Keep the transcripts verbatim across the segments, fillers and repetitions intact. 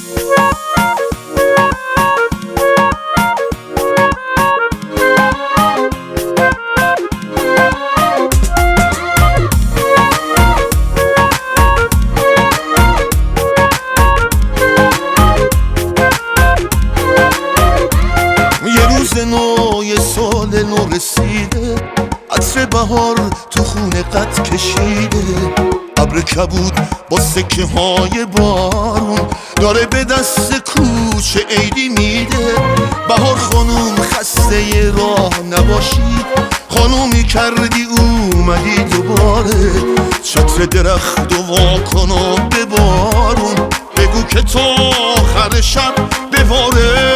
نو یه سال نو رسیده، عطر بهار تو خونه قد کشیده، ابر کبود با سکه های بارون داره به دست کوچه عیدی میده. بهار خانوم خسته ی راه نباشی، خانومی کردی اومدی دوباره، چتر درخت و واکن و به بارون بگو که تا آخر شب بباره.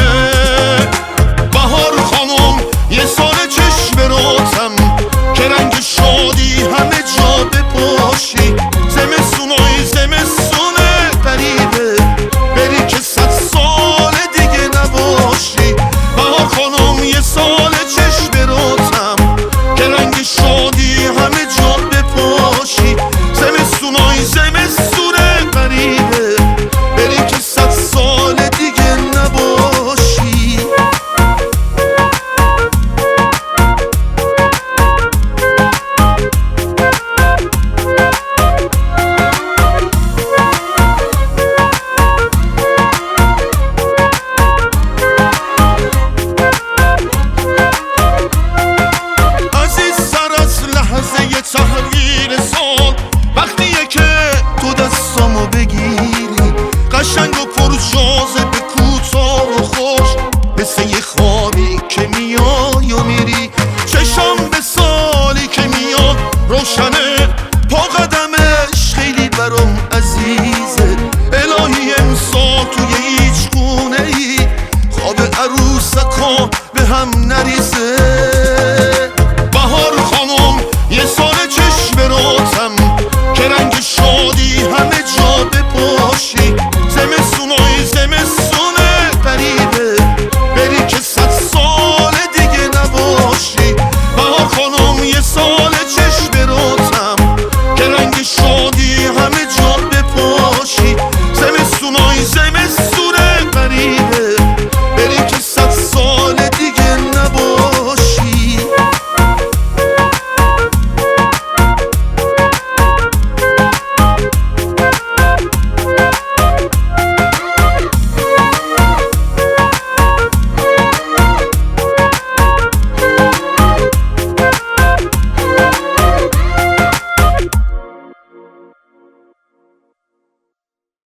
یه سال چشم راتم که رنگ شادی همه جا بپاشی، زمستونای زمستونه غریبه بری که صد سال دیگه نباشی. بهار خانم یه سال چشم راتم که رنگ شادی همه جا بپاشی، زمستونای زمستونه